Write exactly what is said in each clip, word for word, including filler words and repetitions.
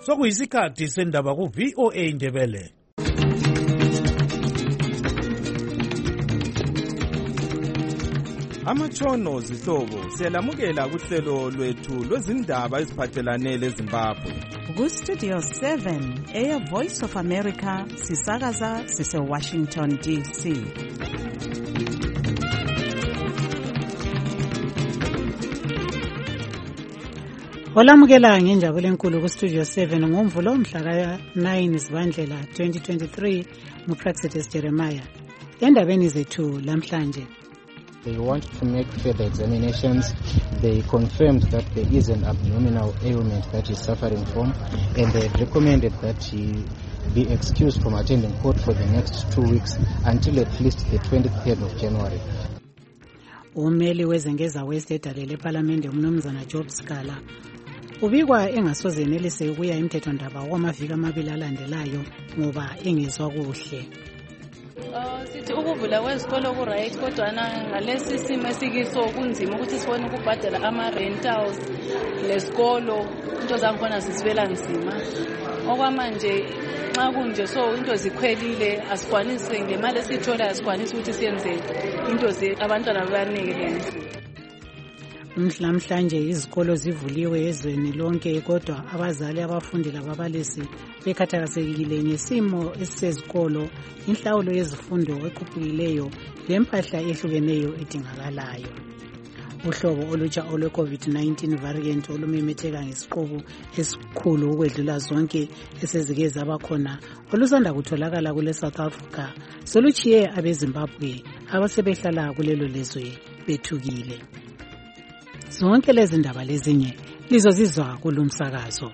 sokuyisikhathi sendaba ku V O A Indebele. Amatshono zihlobo siyalamukela kuhlelo lwethu lwezindaba eziphathelane leZimbabwe. Ku Studio seven eya Voice of America sisakaza sise Washington D C. Olamukela ngenjabulo enkulu ku Studio seven ngomvulo omhla ka nine Zibandlela twenty twenty-three nguPraxedes Jeremiah. Endabeni zethu lamhlanje. They want to make further examinations. They confirmed that there is an abdominal ailment that he's suffering from, and they recommended that he be excused from attending court for the next two weeks until at least the twenty-third of January. Umeli wezengeza West edalele eParliament uMnumzana Job Scala ubikwa engasoze enelise ukuya emthethondaba wamaviki amabili alandelayo ngoba engezwa kuhle. Uh, sithi ukuvula kwezikolo ku right kodwa ngalesi simo esikiso kunzima ukuthi sibone ukubhadala ama rentals lesikolo into zakhona zisibela nzima okwamanje nxa kunje so into zikhwelile asikwanisi ngemali esithola asikwanisi ukuthi siyenze into ze abantwana abaningi. Mhlamhlanje izikolo zivuliwe ezweni lonke kodwa abazali abafundi lababalisi bekhathakasekile ngesimo esisezikolo inhlawulo yezifundo ekhuphukileyo lempahla ehlukeneyo edingakalayo. Uhlobo olutsha olwe COVID nineteen variant olumemetheka ngesiqubu esikhulu ukwedlula zonke esezike zabakhona olusanda kutholakala kule South Africa soluchiye abeZimbabwe abasebehlala kulelo lizwe bethukile. Zonke lezi ndaba lezinye lizozizwa kulumsakazo.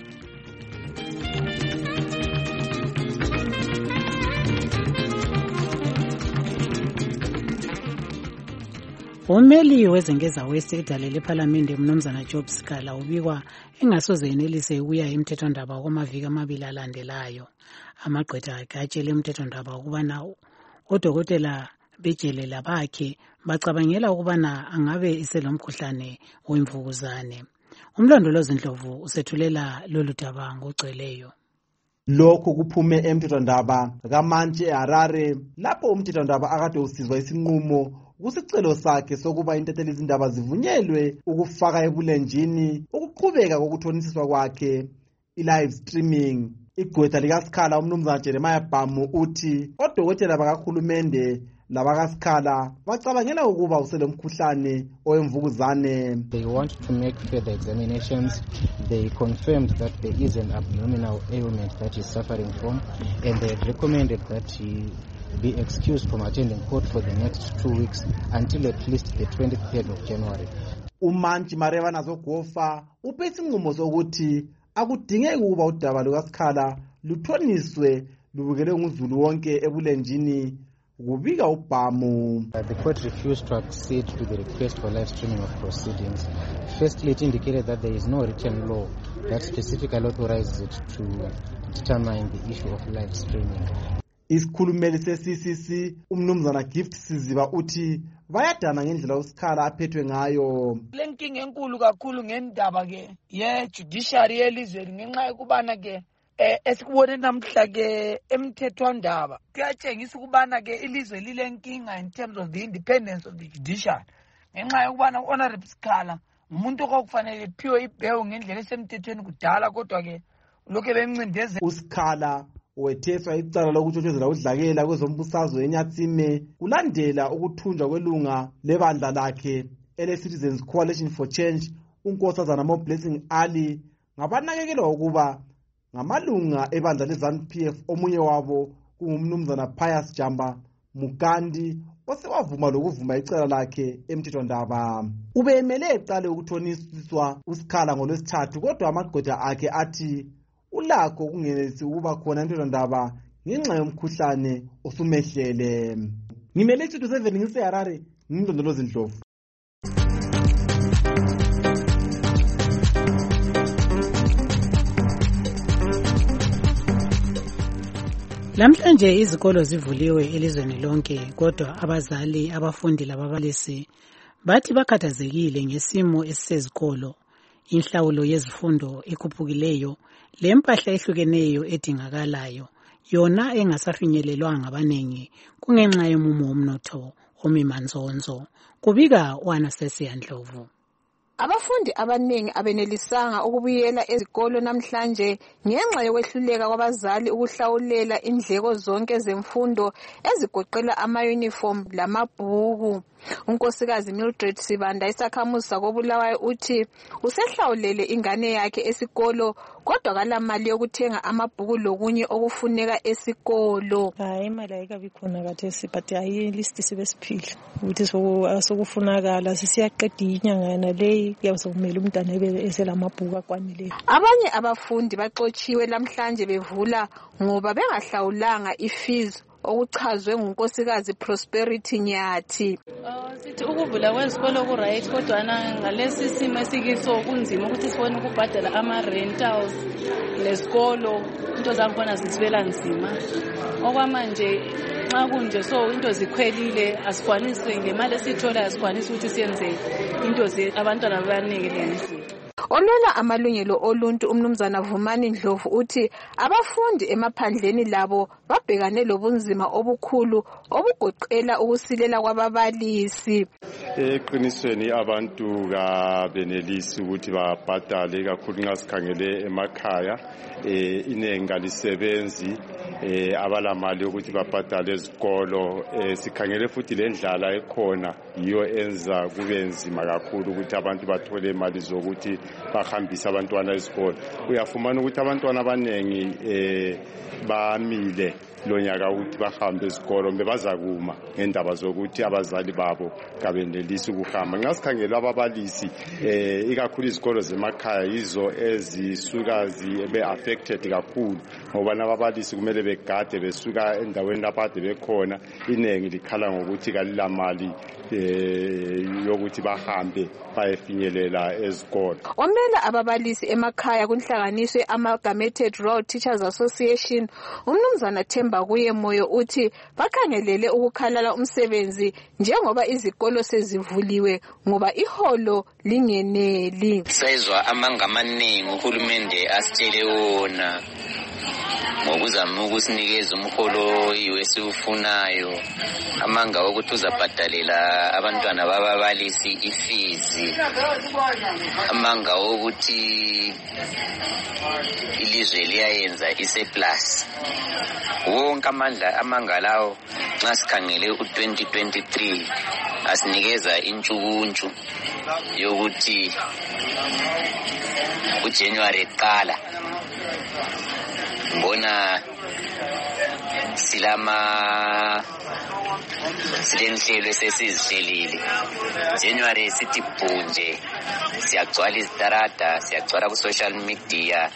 Umeli wezengeza West edalele eParliament uMnumzana Job Scala ubikwa engasoze enelise ukuya emthethondaba wamaviki amabili alandelayo. Amagqwetha akhe atshele emthethondaba ukubana odokotela bejelela bakhe bacabangela ukubana angabe iselomkhuhlane wemvukuzane. Umlondolozi Ndlovu usethulela lolu daba ngogcweleyo. Lokho kuphume emthethondaba kaMantshi eHarare lapho umthethondaba akade usizwa isinqumo kusicelo sakhe sokuba intatheli izindaba zivunyelwe ukufaka ebulenjini ukuqhubeka kokuthonisiswa kwakhe i-live streaming. Igqwetha likaScala uMnumzana Jeremiah Bhamu uthi odokotela bakahulumende labakaScala bacabangela ukuba uselomkhuhlane owemvukuzane. They want to make further examinations. They confirmed that there is an abdominal ailment that he's suffering from, and they recommended that he be excused from attending court for the next two weeks until at least the twenty-third of January. Umantshi Mareva Nazogofa uphe isinqumo sokuthi akudingeki ukuba udaba lukaScala luthoniswe lubukele nguzulu wonke ebulenjini kubika uBhamu. The court refused to accede to the request for live streaming of proceedings. Firstly, it indicated that there is no written law that specifically authorizes it to determine the issue of live streaming. Isikhulumeli se-C C C uMnumzana Gift Siziba uthi bayadana ngendlela uScala aphethwe ngayo. Lenkinga enkulu kakhulu ngendaba ke ye judiciary yelizweni ngenxa yokubana ke eh esikubone namhla ke emthethwandaba kuyatshengisa ukubana ke ilizwe lilenkinga in terms of the independence of the judiciary ngenxa yokubana Honorable Scala umuntu okufanele ephiwe ibewu ngendlela esemthethweni kudala kodwa ke lokho bencindezela uScala wetheswa icala lokutshotshozela udlakela kwezombusazwe eNyatsime kulandela ukuthunjwa kwelunga lebandla lakhe ele-Citizens Coalition for Change uNkosazana Mo-Blessing Ali ngabanakekelwa ukuba ngamalunga ebandla le-ZANU P F omunye wabo kungumnumzana Pius Jamba Mukandi osewavuma lokuvuma icala lakhe emthethondaba. Ubemele eqale ukuthonisiswa uScala ngolwesithathu kodwa amagqwetha akhe athi ulakho kungenelisi ukuba khona emthethondaba ngenxa yomkhuhlane osumehlele. Ngimele Studio seven ngiseHarare ngimlondolozi Ndlovu. Lamhlanje izikolo zivuliwe elizweni lonke kodwa abazali abafundi lababalisi bathi bakhathazekile ngesimo esisezikolo inhlawulo yezifundo ekhuphukileyo lempahla ehlukeneyo edingakalayo yona engasafinyelelwanga abaningi kungenxa yomumo womnotho omimanzonzo. Kubika u-Anastasia Ndlovu. Abafundi abaningi abenelisanga ukubuyela ezikolo namhlanje ngenxa yokwehluleka kwabazali ukuhlawulela indleko zonke zemfundo ezigoqela ama-uniform lamabhuku. Unkosikazi Mildred Sibanda isakhamuzi sakobulawayo uthi usehlawulele ingane yakhe esikolo kodwa kalamali yokuthenga amabhuku lokunye okufuneka esikolo. Hayi imali ayikabi khona kathesi but hayi list sibe siphila ukuthi sokufunakala sisiyaqeda inyanga naleyi kuyabe sokumele umntwana ebe eselamabhuku akwanileyo. Abanye abafundi baxotshiwe namhlanje bevula ngoba bengahlawulanga ifees okuchazwe ngunkosikazi Prosperity Nyathi. Uh, sithi ukuvula kwezikolo ku right kodwa ngalesi simo esikiso kunzima ukuthi sifone ukubhadala ama rentals lesikolo into zakhona zisibela nzima. Okwamanje nxa kunje so into zikhwelile asikwanisi ngemali esithola asikwanisi ukuthi siyenze into ze abantwana abaningi lendlela. Olwela amalungelo oluntu umnumzana Vumani Ndlovu uthi abafundi emaphandleni labo babhekane lobunzima obukhulu obugoqela ukusilela kwababalisi. Eqinisweni abantu kabenelisi ukuthi babhadale kakhulu nxa sikhangele emakhaya inengi kalisebenzi abalamali ukuthi babhadale ezikolo. Sikhangele futhi lendlala ekhona yiyo enza kube nzima kakhulu ukuthi abantu bathole imali zokuthi bahambise abantwana ezikolo. Uyafumana ukuthi abantwana abanengi bamile lonyaka ukuthi bahambe ezikolo bebazakuma ngendaba zokuthi abazali babo kabenelisi ukuhamba. Nxa sikhangela ababalisi ikakhulu izikolo zemakhaya yizo ezisuka zibe affected kakhulu ngoba nababalisi kumele begade besuka endaweni lapho ade bekhona inengi likhala ngokuthi kalilamali yokuthi bahambe bayefinyelela ezikolo. Omela ababalisi emakhaya kunhlanganiswe Amalgamated Rural Teachers Association umnumzana Themba kuye moyo uthi bakhangelele ukukhalala umsebenzi njengoba izikolo sezivuliwe ngoba iholo lingeneli. Sayizwa amanga amaningi uhulumende asitshele wona ngokuzama ukusinikeza umholo esiwufunayo amanga wokuthi uzabhadalela abantwana bababalisi ifizi amanga wokuthi ilizwe liyayenza isurplus. Wonke amandla amanga lawo nxa sikhangele u twenty twenty-three asinikeza intshukuntshu yokuthi uJanuary eqala mbona silama silenhlelo esesizihlelile. January sithi bhunje siyagcwala izitarata siyagcwala ku social media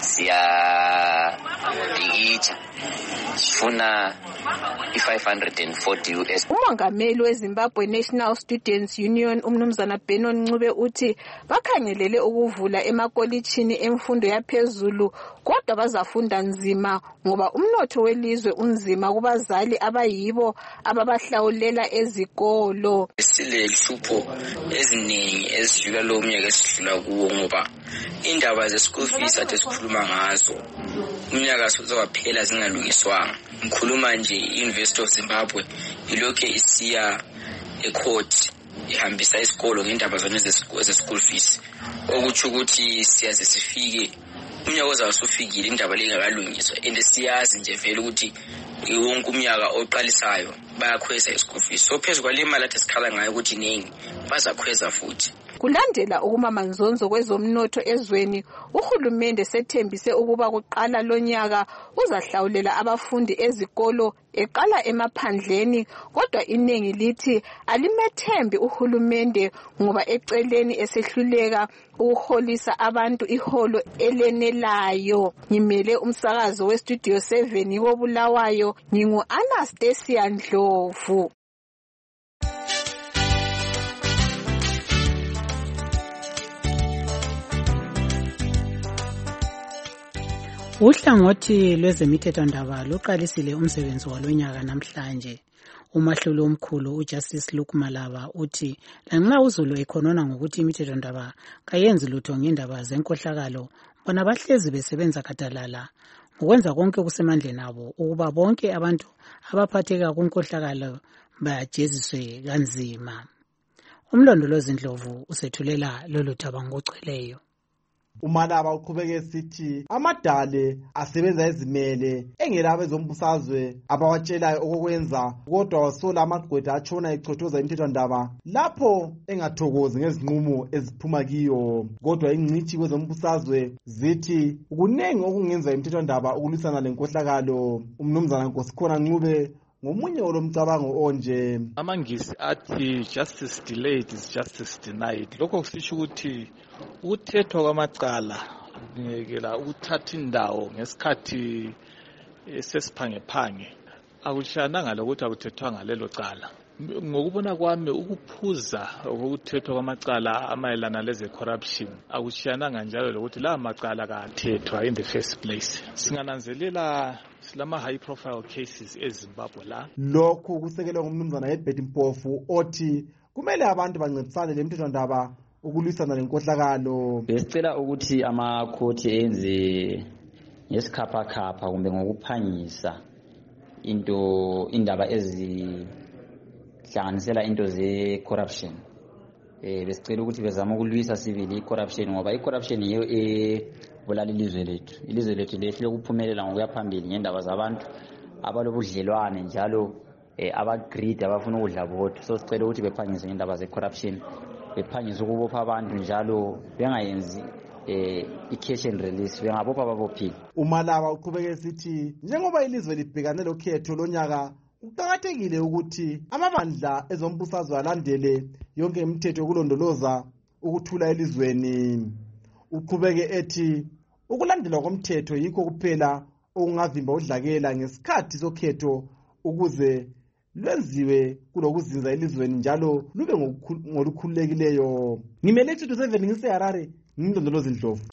siyabhikitsha sifuna i-five hundred forty U S. Umongameli weZimbabwe National Students Union umnumzana Benon Ncube uthi bakhangelele ukuvula emakolitshini emfundo yaphezulu kodwa bazafunda nzima ngoba umnotho welizwe unzima kubazali abayibo ababahlawulela ezikolo. Sile hlupho eziningi ezidlula lo mnyaka esidlula kuwo ngoba indaba ze-school fees ade sikhuluma ngazo umnyaka sozawaphela zingalungiswanga. Ngikhuluma nje i-University of Zimbabwe ilokhe isiya ecourt ihambisa isikolo ngendaba zona ze-school fees okuthi ukuthi siyaze sifike umnyaka ozawusufikile indaba lengakalungiswa and siyazi nje vele ukuthi wonke umnyaka oqalisayo bayakhweza i-school fees. So phezu kwale mali athi sikhala ngayo ukuthi ningi bazakhweza futhi. Kulandela ukumamanzonzo kwezomnotho ezweni uhulumende sethembise ukuba kuqala lonyaka uzahlawulela abafundi ezikolo eqala emaphandleni kodwa inengi lithi alimethembi uhulumende ngoba eceleni esehluleka ukuholisa abantu iholo elenelayo. Ngimele umsakazo westudio seven wobulawayo ngingu Anastasia Ndlovu. Uhlangothi lwezemithethondaba luqalisile umsebenzi walonyaka namhlanje. Umahluli omkhulu uJustice Luke Malaba uthi lanxa uZulu ekhonona ngokuthi imithethondaba kayenzi lutho ngendaba zenkohlakalo, bona bahlezi besebenza kadalala ngokwenza konke okusemandleni abo ukuba bonke abantu abaphatheka kunkohlakalo bajeziswe kanzima. Umlondolozi Ndlovu usethulela lolu thaba ngocweleyo. uMalaba uqhubeke sithi amadale asebenza ezimele engelabe zombusazwe abawatshelayo okokwenza, kodwa wasola amagqwetha atshona echothoza imithethwandaba lapho engathokozi ngezinqumo eziphuma kiyo. Kodwa ingcithi kwezombusazwe zithi kunengi okungenza imithethwandaba ukulwisana lenkohlakalo. Umnumzana Nkosikhona Ncube ngomunye olomcabango onje. Amangisi athi justice delayed is justice denied. Lokho kusisho ukuthi ukuthethwa kwamacala ngekela ukuthatha indawo ngesikhathi sesiphangephange akushananga lokuthi akuthethwa ngalelo cala. Ngokubona kwami ukuphuza ukuthethwa kwamacala amayelana leze corruption akushananga njalo lokuthi la macala kathethwa in the first place. Singananzelela silama high profile cases eZimbabwe la. Lokhu kusekelwe ngumnumzana Herbert Mpofu othi kumele abantu bancedisane lemithethwandaba ukulwisana lenkohlakalo. Besicela ukuthi amakhoti enze ngesikhapha khapha kumbe ngokuphangisa into indaba ezihlanganisela into ze corruption. Eh besicela ukuthi bezama ukulwisa civil corruption ngoba icorruption yiyo ebulala ilizwe lethu. Ilizwe lethu lehle ukuphumelela ngokuya phambili ngendaba zabantu abalobudlelwane njalo abagreed abafuna ukudla bodwa. So sicela ukuthi bephangise ngendaba ze corruption, bephangise ukubopha abantu njalo bengayenzi eh i-cash and release, bengabopha babophile. uMalaba uqhubeke sithi njengoba ilizwe libhekane lokhetho lonyaka kuqakathekile ukuthi amabandla ezombusazwe alandele yonke imithetho yokulondoloza ukuthula elizweni. Uqhubeke ethi ukulandelwa komthetho yikho kuphela okungavimba udlakela ngesikhathi sokhetho ukuze lwenziwe kulokuzinza elizweni njalo lube ngolukhululekileyo. Ngimele two seven ngiseHarare, ngimlondolozi Ndlovu.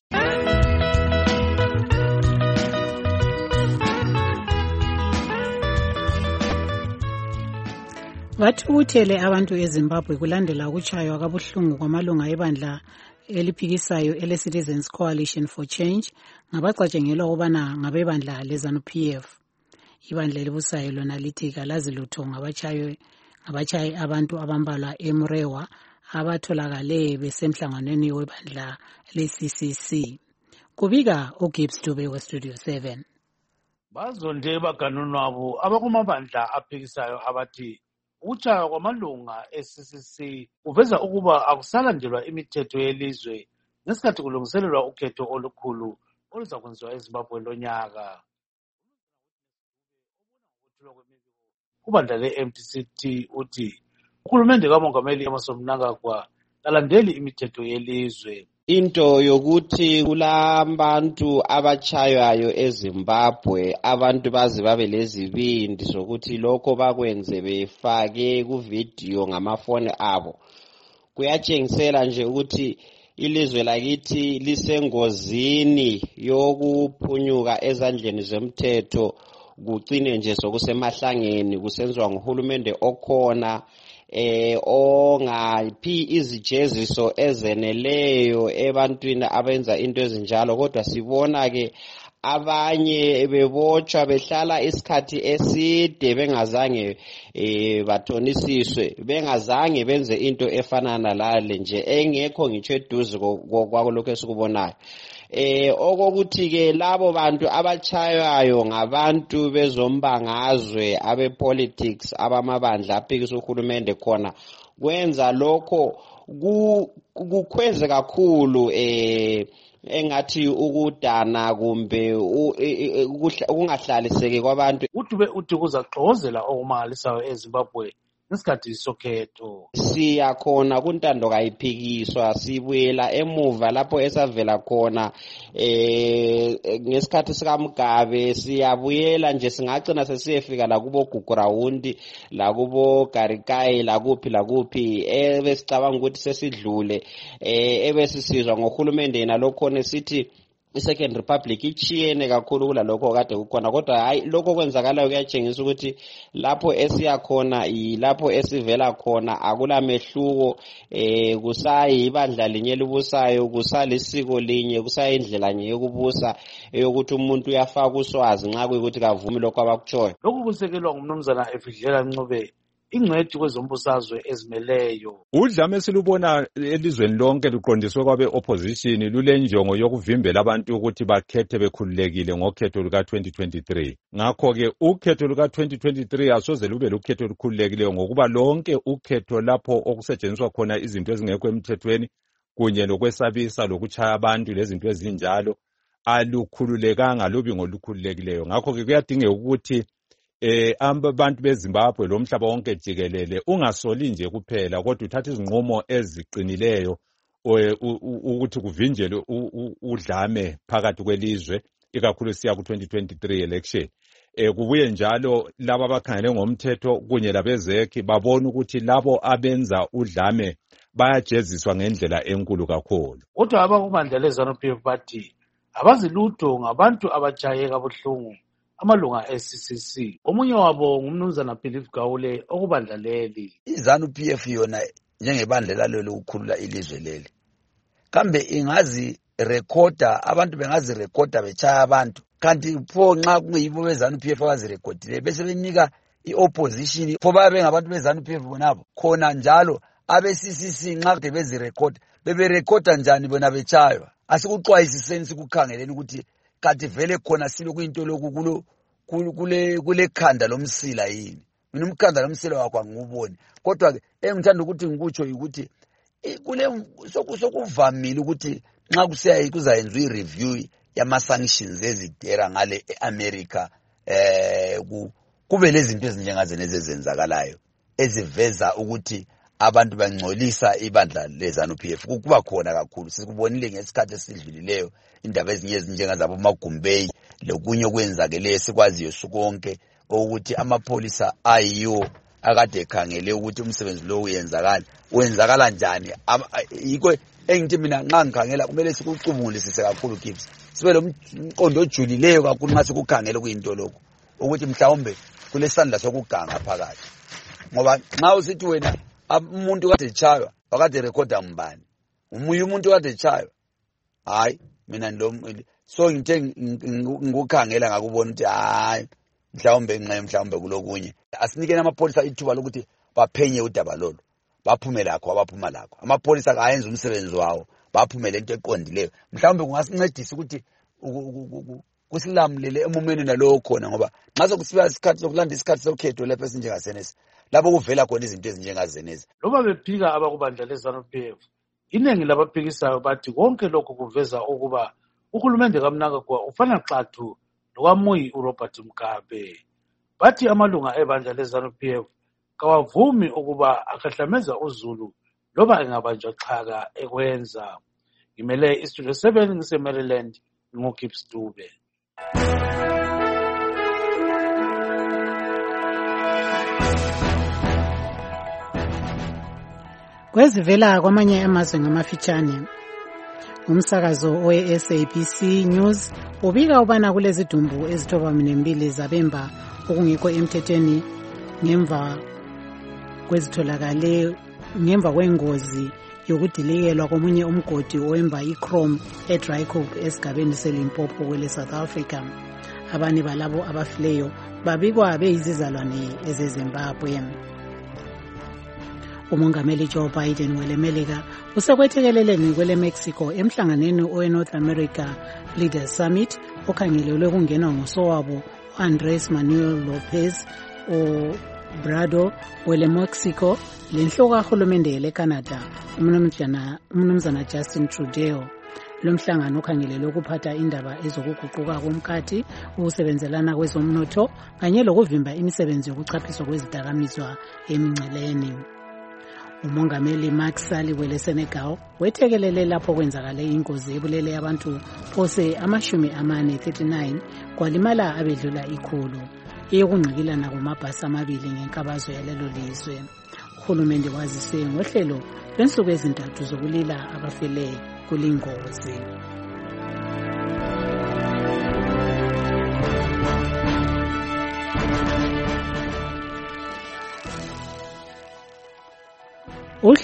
Bathukuthele abantu eZimbabwe kulandela ukutshaywa kabuhlungu kwamalunga ebandla eliphikisayo ele-Citizens Coalition for Change ngabacatshengelwa ukubana ngabebandla leZANU P F. Ibandla elibusayo lona lithi kalazi lutho ngabatshayi ngabatshayi abantu abambalwa eMrewa abatholakale besemhlanganweni webandla le-C C C. Kubika uGibbs Dube weStudio seven. Bazonde baganunwabo abakumabandla aphikisayo abathi ukutshaywa kwamalunga e-C C C kuveza ukuba akusalandelwa imithetho yelizwe ngesikhathi kulungiselelwa ukhetho olukhulu oluza kwenziwa eZimbabwe lonyaka. Kubandla le-M D C T uthi uhulumende kaMongameli Emmerson Mnangagwa kalandeli imithetho yelizwe. Into yokuthi kulabantu abachaywayo eZimbabwe abantu bazi babe lezibindi sokuthi lokho bakwenze befake kuvideo ngamafoni abo kuyatshengisela nje ukuthi ilizwe lakithi lisengozini yokuphunyuka ezandleni zomthetho kugcine nje sokusemahlangeni kusenziwa nguhulumende okhona eh ongaphi izijeziso ezeneleyo ebantwini abenza into ezinjalo. Kodwa sibona ke abanye bebotshwa behlala isikhathi eside bengazange eh bathonisiswe, bengazange benze into efana nalale nje engekho ngitsho eduze kwakulokho esikubonayo. Eh okokuthi ke labo bantu abachaywayo ngabantu bezombangazwe abe politics abamabandla aphikisa uhulumende khona kwenza lokho kukhweze kakhulu eh engathi ukudana kumbe ukungahlaliseke kwabantu. Udube uthi kuzaxhozela okumangalisayo eZimbabwe ngesikhathi sokhetho. Siyakhona kuntando kayiphikiswa, sibuyela emuva lapho esavela khona eh ngesikhathi sikaMgabe, siyabuyela nje singagcina sesiyefika la kubo Gugurawundi la kubo Garikai la kuphi la kuphi ebesicabanga ukuthi sesidlule eh ebesisizwa ngohulumende yena lokhona sithi i-Second Republic ichiyene kakhulu kulalokho kade kukhona, kodwa hayi lokho kwenzakalayo kuyatshengisa ukuthi lapho esiyakhona lapho esivela khona akula mehluko, eh kusayi ibandla linye libusayo, kusalisiko linye, kusayi indlela nye yokubusa eyokuthi umuntu uyafaka uswazi nxa kuyikuthi kavumi lokho abakutshoyo. Lokhu kusekelwa ngumnumzana Efidlela Ncube, ingcwethi kwezombusazwe ezimeleyo. Udlame esilubona elizweni lonke luqondiswe kwabe opposition lulenjongo yokuvimbela abantu ukuthi bakhethe bekhululekile ngokhetho luka twenty twenty-three. Ngakho ke ukhetho luka twenty twenty-three asoze lube lukhetho olukhululekileyo ngokuba lonke ukhetho lapho okusetshenziswa khona izinto ezingekho emthethweni kunye lokwesabisa lokutshaya abantu lezinto ezinjalo alukhululekanga lubi ngolukhululekileyo. Ngakho ke kuyadingeka ukuthi eh abantu beZimbabwe lomhlaba wonke jikelele ungasoli nje kuphela kodwa uthatha izinqumo eziqinileyo ukuthi kuvinjelwe udlame phakathi kwelizwe ikakhulu siya ku twenty twenty-three election. Eh kubuye njalo laba abakhangele ngomthetho kunye labezekhi babona ukuthi labo abenza udlame bayajeziswa ngendlela enkulu kakhulu. Kodwa abakubandla leZANU-P F bathi abazilutho ngabantu abajayeka buhlungu amalunga e-C C C. Omunye wabo ngumnumzana Philip Gawule okubandla leli. iZANU-P F yona njengebandla lalo lokukhulula ilizwe leli, kambe ingazi recorder abantu bengazi recorder bechaya abantu, kanti pho nxa kungiyibo beZANU-P F abazirekodile bese benika i-opposition pho babe ngabantu beZANU-P F bonabo khona njalo abe-C C C nxa kade bezirecorder beberecorder njani bona bechaywa? Asikuxwayisiseni sikukhangeleni ukuthi kanti vele khona silo kuyinto lokukulo kule kule khanda lomsila yini. Mina umkhanda lomsila wakho anguboni, kodwa ke engithanda ukuthi ngikutsho ukuthi kule sokuvamile ukuthi nxa kusiya kuzayenzwa i-review yama sanctions ezidera ngale eAmerica eh kube lezinto ezinjengazene ezenzakalayo eziveza ukuthi abantu bangcolisa ibandla leZANU-P F. Kuba khona kakhulu sikubonile ngesikhathi esidlulileyo indaba ezinye ezinjengazabo Magumbey lokunye okwenzakeleyo sikwaziyo sonke ukuthi amapholisa ayiyo akade ekhangele ukuthi umsebenzi lo uyenzakala wenzakala njani. Yikho engithi mina nxa ngikhangela kumele sikucubungulisise kakhulu Gibbs, sibe lo mqondo ojulileyo kakhulu nxa sikukhangele kuyinto lokho ukuthi mhlawumbe kulesandla sokuganga phakathi, ngoba nxa usithi wena umuntu kade echaywa wakade recorder mbani umuye umuntu kade echaywa hayi mina lo so ngithe ngikukhangela ngakubona ukuthi hayi mhlawumbe nxa mhlawumbe kulokunye asinikene amapholisa ithuba lokuthi baphenye udaba lolo baphume lakho abaphuma lakho. Amapholisa kayenza umsebenzi wawo baphume lento eqondileyo, mhlawumbe kungasincedisa ukuthi kusilamulele emumeni nalowo khona, ngoba nxa sokusifika isikhathi sokulanda isikhathi sokhetho lapho esinjengasenesi lapho kuvela khona izinto ezinjengazenezi. Loba bephika abakubandla leZANU-P F, iningi labaphikisayo bathi konke lokhu kuveza ukuba uhulumende kaMnangagwa ufana xathu nokamuyi uRobert Mugabe. Bathi amalunga ebandla leZANU-P F kawavumi ukuba akhahlameza uZulu loba engabanjwa xhaka ekwenza. Ngimele iStudio seven ngise-Maryland, ngoGibbs Dube. Kwezivela kwamanye amazwe ngamafitshane, umsakazo we-S A B C News ubika ubana kulezidumbu ezithoba mbili zabemba okungekho emthethweni ngemva kwezitholakale ngemva kwengozi yokudilikelwa komunye umgodi owemba iChrome eDriehoek esigabeni seLimpopo kwele South Africa. Abanye balabo abafileyo babikwa beyizizalwane ezeZimbabwe. Umongameli Joe Biden welemelika usekwethekeleleni kwele Mexico emhlanganeni owe-North America Leaders Summit okhangelelwe kungenwa ngosowabo Andres Manuel Lopez Obrador wele Mexico lenhloko kahulumende leCanada umnumzana Justin Trudeau. Lo mhlangano ukhangelelwe ukuphatha indaba ezokuguquka komkhathi, ukusebenzelana kwezomnotho kanye lokuvimba imisebenzi yokuchaphiswa kwezidakamizwa emingceleni. Umongameli Macky Sall wele Senegal wethekelele lapho kwenzakale ingozi ebulele abantu phose amashumi amane thirty-nine kwalimala abedlula ikhulu eyokungqikilana kumabhasi amabili ngenkabazo yalelo lizwe. Uhulumende waziswe ngohlelo lwensuku ezintathu zokulila abafele kulingozi.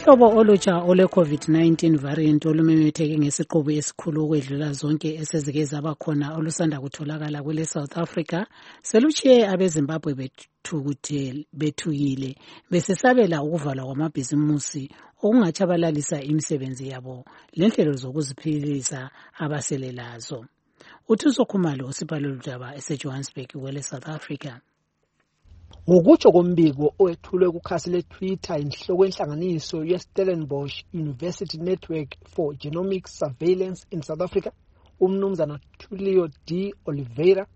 Uhlobo olutsha ole COVID nineteen variant olumemetheke ngesiqubu esikhulu ukwedlula zonke esezike zaba khona olusanda kutholakala kwele South Africa selutshiye abeZimbabwe bethukuthele bethukile besesabela ukuvalwa kwamabhizimusi okungatshabalalisa imisebenzi yabo lenhlelo zokuziphilisa abaselelazo. Uthuso Khumalo usibhalo ludaba eseJohannesburg kwele South Africa. Ngokutsho kombiko owethulwe kukhasi le-Twitter inhloko yenhlanganiso ye-Stellenbosch University Network for Genomic Surveillance in South Africa, umnumzana Tulio D. Oliveira,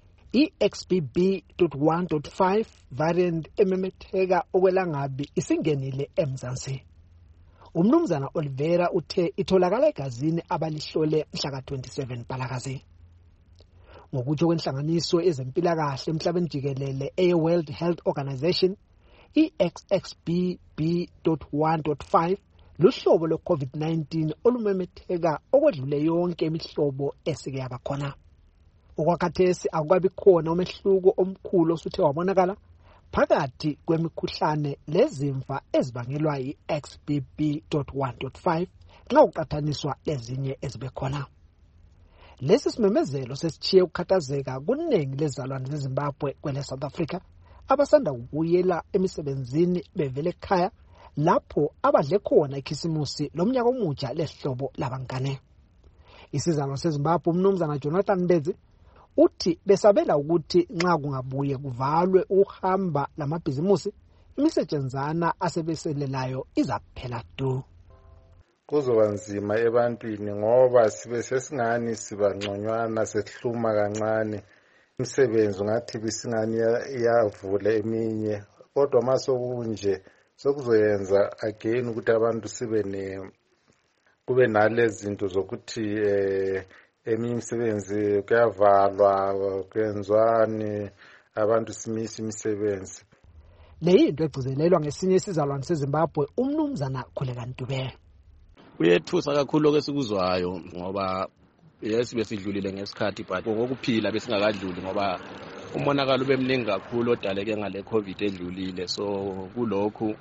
i-X B B one point five variant ememetheka okwelangabi isingenile eMzansi. Umnumzana Oliveira uthe itholakala egazini abalihlole mhla ka twenty-seven Mpalakazi. Ngokutsho kwenhlanganiso ezempilakahle emhlabeni jikelele e-World Health Organization, i-X X B B one point five luhlobo lwe-COVID nineteen olumemetheka okwedlule yonke imihlobo esike yaba khona. Okwakhathesi akukabi khona umehluko omkhulu osuthe wabonakala phakathi kwemikhuhlane lezimfa ezibangelwa yi-X B B one point five nxa kuqathaniswa lezinye ezibe khona. Lesi simemezelo sesitshiye ukukhathazeka kuningi lezalwane zeZimbabwe kwele South Africa abasanda kubuyela emisebenzini bevele ekhaya lapho abadle khona ikhisimusi lomnyaka omutsha lesihlobo labangane. Isizalwane seZimbabwe umnumzana Jonathan Mbezi uthi besabela ukuthi nxa kungabuye kuvalwe ukuhamba lamabhizimusi imisetshenzana asebeselelayo izaphela du. Kuzoba nzima ebantwini ngoba sibe sesingani sibangconywana sesihluma kancane, imisebenzi ngathi bisingani iyavula eminye, kodwa masokunje sokuzoyenza again ukuthi abantu sibe ne kube nalezi zinto zokuthi eh eminye imisebenzi kuyavalwa kwenzwani abantu simisa imisebenzi. Leyinto egcizelelwa ngesinye isizalwane seZimbabwe umnumzana Khuleka Ntube. Uyethusa kakhulu okwesikuzwayo ngoba yes besidlulile ngesikhathi but ngokuphila besingakadluli ngoba umonakalo ubemningi kakhulu odaleke ngale COVID edlulile, so kulokhu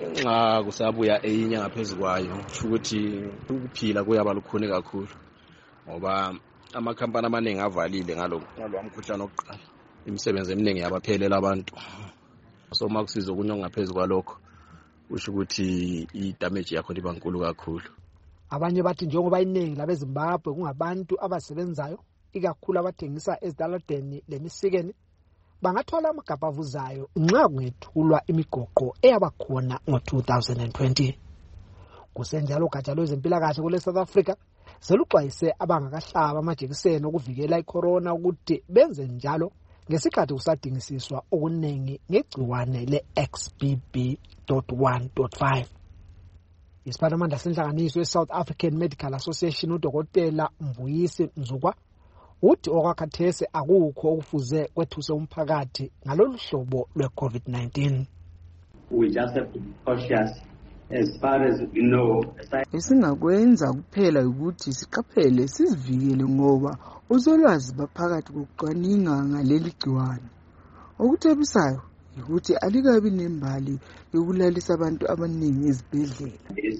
nxa kusabuya eyinye ngaphezulu kwayo ukuthi ukuphila kuyaba lukhuni kakhulu ngoba amakhampani amaningi avalile ngalo ngalo mkhuhlane oqala, imisebenzi eminingi yabaphelela abantu, so makusiza okunye ngaphezulu kwalokho usho ukuthi i-damage yakho liba nkulu kakhulu. Abanye bathi njengoba iningi labeZimbabwe kungabantu abasebenzayo ikakhulu abathengisa ezitaladeni lemisikeni bangathola amagabha avuzayo nxa kungethulwa imigoqo eyabakhona ngo two thousand twenty. Kusenjalo ugatsha lwezempilakahle kule South Africa seluxwayise abangakahlaba amajekiseni okuvikela icorona ukuthi benze njalo ngesikhathi kusadingisiswa okuningi ngegciwane le-X B B one point five. Isiphathimandla senhlanganiso ye-South African Medical Association uDokotela Mbuyisi Nzukwa uthi okwakhathesi akukho okufuze kwethuse umphakathi ngalolu hlobo lwe-COVID nineteen. We just have to be cautious as far as we know. Esingakwenza kuphela ukuthi siqaphele sizivikele ngoba uzolwazi baphakathi kokucwaninga ngaleli gciwane. Okuthabisayo ukuthi alikabi nembali yokulalisa abantu abaningi ezibhedlela.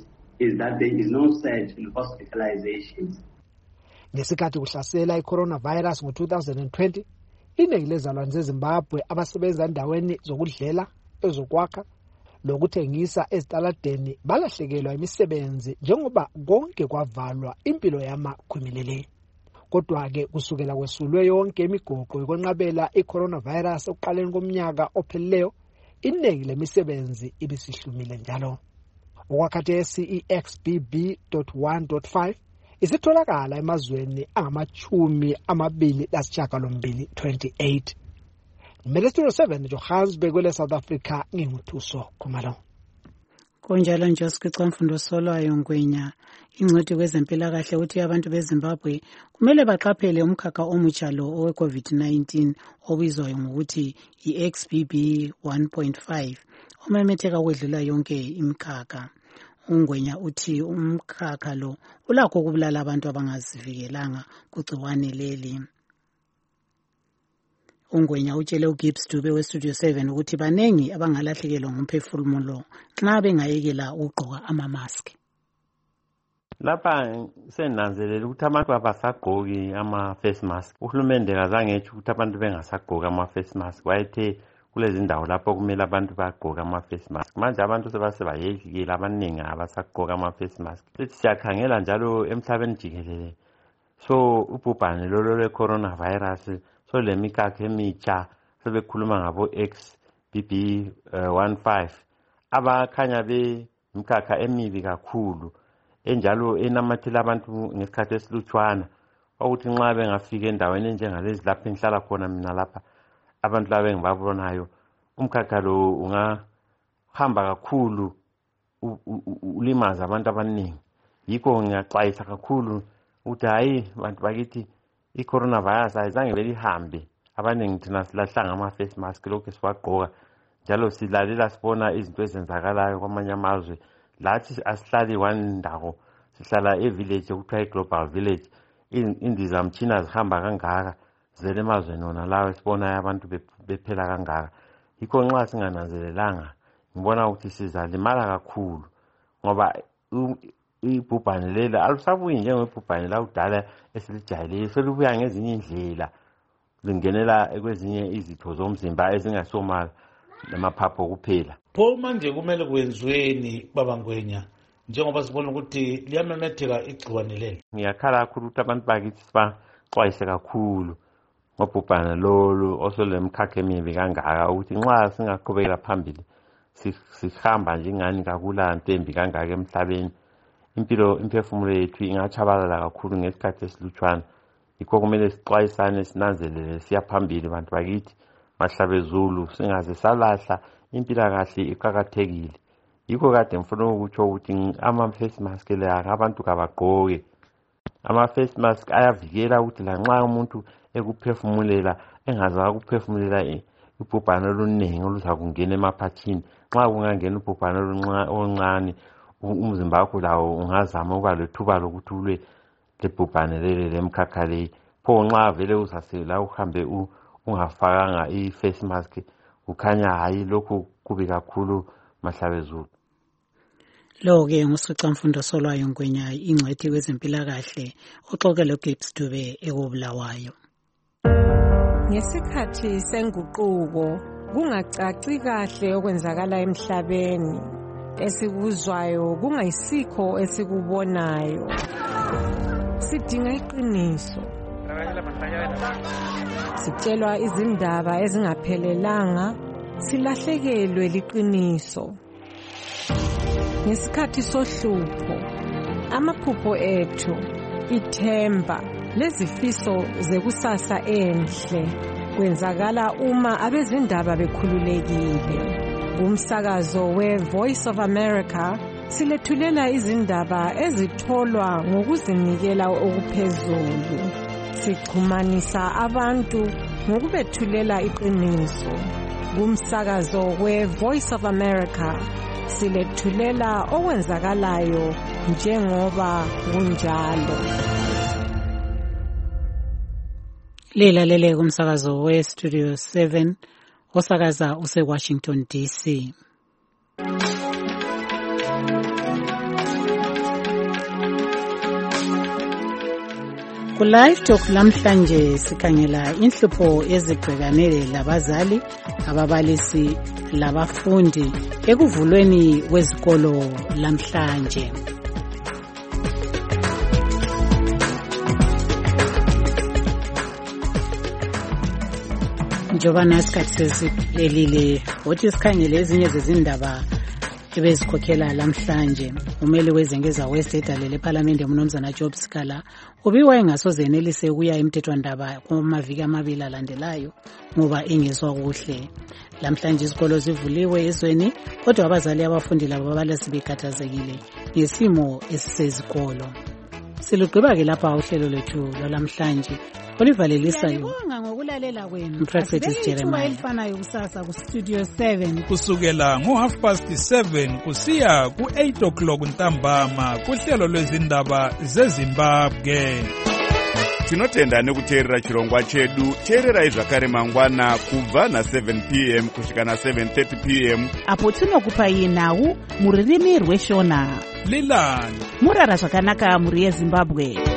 Is that there is no surge in hospitalizations. Ngesikhathi kuhlasela i-coronavirus ngo two thousand twenty, iningi lezalwane zeZimbabwe abasebenza endaweni zokudlela, ezokwakha lokuthengisa ezitaladeni balahlekelwa imisebenzi njengoba konke kwavalwa impilo yama khwimelele. Kodwa-ke kusukela kwesulwe yonke imigoqo yokwenqabela i-coronavirus ekuqaleni komnyaka ophelileyo, iningi lemisebenzi ibisihlumile njalo. Okwakhathesi i-X B B one point five isitholakala emazweni angamachumi amabili lasishiyagalombili twenty-eight. Ministry seven Johannesburg kwele South Africa nginguthuso Khumalo. Konjalo nje sikwica mfundo solwayo Ngwenya ingcwethi kwezempilakahle uthi abantu beZimbabwe kumele baqaphele umkhakha omutsha lo owe-COVID nineteen obizwayo ngokuthi i-X B B one point five omemetheka kwedlula yonke imikhakha. Ungwenya uthi umkhakha lo ulakho ukubulala abantu abangazivikelanga kugciwane leli. uNgwenya utshele uGibbs Dube weStudio seven ukuthi banengi abangalahlekelwa ngumphefumulo nxa bengayekela ukugqoka amamaski. Lapha senanzelela ukuthi abantu abasagqoki ama-face mask. Uhulumende kazange etsho ukuthi abantu bengasagqoki ama-face mask. Wayethe kulezi ndawo lapho kumele abantu bagqoke ama-face mask. Manje abantu sebasebayekile abaningi abasagqoka ama-face mask. Sithi siyakhangela njalo emhlabeni jikelele. So ubhubhane lolo lwe-coronavirus so le mikakhe emitsha sebekhuluma ngabo-X B B fifteen abakhanya bemikakha emibi kakhulu enjalo enamathela abantu ngesikhathi esilutshwana ukuthi nxa bengafika endaweni enjengalezi lapho engihlala khona mina lapha abantu laba engibabonayo umkhakha lo ungahamba kakhulu ulimaza abantu abaningi. Yikho ngiyaxwayisa kakhulu ukuthi hayi bantu bakithi i-coronavirus ayizange belihambe. Abaningi thina silahlanga ama-face mask lokhu siwagqoka njalo silalela sibona izinto ezenzakalayo kwamanye amazwe. Lathi asihlali one ndawo sihlala e-village okuthiwa i-global village. Indizamtshina zihamba kangaka zele emazweni wona lawo sibonayo abantu bephela kangaka. Yikho nxa singananzelelanga ngibona ukuthi sizalimala kakhulu ngoba ibhubhane leli alusabuyi njengebhubhane lakudala esilijayeleyo selibuya ngezinye indlela lingenela kwezinye izitho zomzimba ezingasoma namaphapho kuphela. Pho manje kumele kwenziweni baba Ngwenya njengoba sibona ukuthi liyamemetheka igciwane leli? Ngiyakhala kakhulu ukuthi abantu bakithi sibaxwayise kakhulu ngobhubhane lolu osolemkhakha emibi kangaka ukuthi nxa singaqhubekela phambili sihamba njengani kakula ntembi kangaka emhlabeni impilo imphefumulo yethu ingatshabalala kakhulu ngesikhathi esilutshwana. Yikho kumele sixwayisane sinanzelele siya phambili bantu bakithi mahlabezulu singaze salahla impilakahle iqakathekile. Yikho kade ngifuna ukutsho ukuthi ama-face mask la abantu kabagqoke. Ama-face mask ayavikela ukuthi lanxa umuntu ekuphefumulela engaze akuphefumulela ubhubhane oluningi oluza kungena emaphathini. Nxa kungangena ubhubhane oluncane umzimba wakho lawo ungazama ukuba lethuba lokuthi ulwe lebhubhane leli lemkhakha leyi. Pho nxa vele uzasela uhambe ungafakanga i-face mask ukhanya hayi lokhu kubi kakhulu mahlabezulu. Lo-ke nguSicamfundo Solwayo Ngwenya ingcwethi kwezempilakahle uxoxele uGibbs Dube ekobulawayo. Ngesikhathi senguquko kungacaci kahle okwenzakala emhlabeni. Esikuzwayo kungayisikho esikubonayo. Sidinga iqiniso. Sitshelwa izindaba ezingaphelelanga, silahlekelwe liqiniso. Ngesikhathi sohlupho, amaphupho ethu, ithemba, lezifiso zekusasa enhle kwenzakala uma abezindaba bekhululekile. Umsakazo we-Voice of America silethulela izindaba ezitholwa ngokuzinikela okuphezulu. Sichumanisa abantu ngokubethulela iqiniso. Umsakazo we-Voice of America silethulela okwenzakalayo njengoba kunjalo. Lilalele kumsakazo we-Studio seven osakaza use-Washington D C. Ku-Live Talk lamhlanje sikhangela inhlupho ezibhekane labazali, ababalisi labafundi ekuvulweni kwezikolo lamhlanje. Njoba nasikhathi sesiphelile wothi sikhangele ezinye zezindaba ebezikhokhela lamhlanje. Umeli wezengeza West edalele eParliament uMnumzana Job Sikala ubiwa engasoze enelise ukuya emthethwandaba kumaviki amabili alandelayo ngoba engezwa kuhle. Lamhlanje izikolo zivuliwe ezweni kodwa abazali abafundi labo babalisi bekhathazekile ngesimo esisezikolo. Silugqiba ke lapha uhlelo lwethu lwalamhlanje. Oliver Lelisayo ngibonga ngokulalela kwenu. Mprofetis Jeremiah elifanayo kusasa ku Studio seven kusukela ngo half past seven kusiya ku eight o'clock ntambama kuhlelo lwezindaba zeZimbabwe. tinotenda nekuteerera chirongwa chedu. teererai zvakare mangwana kubva na seven p m kusvika na seven thirty p m apo tinokupai nhau muririmi rweshona. Leland murara zvakanaka muri yeZimbabwe.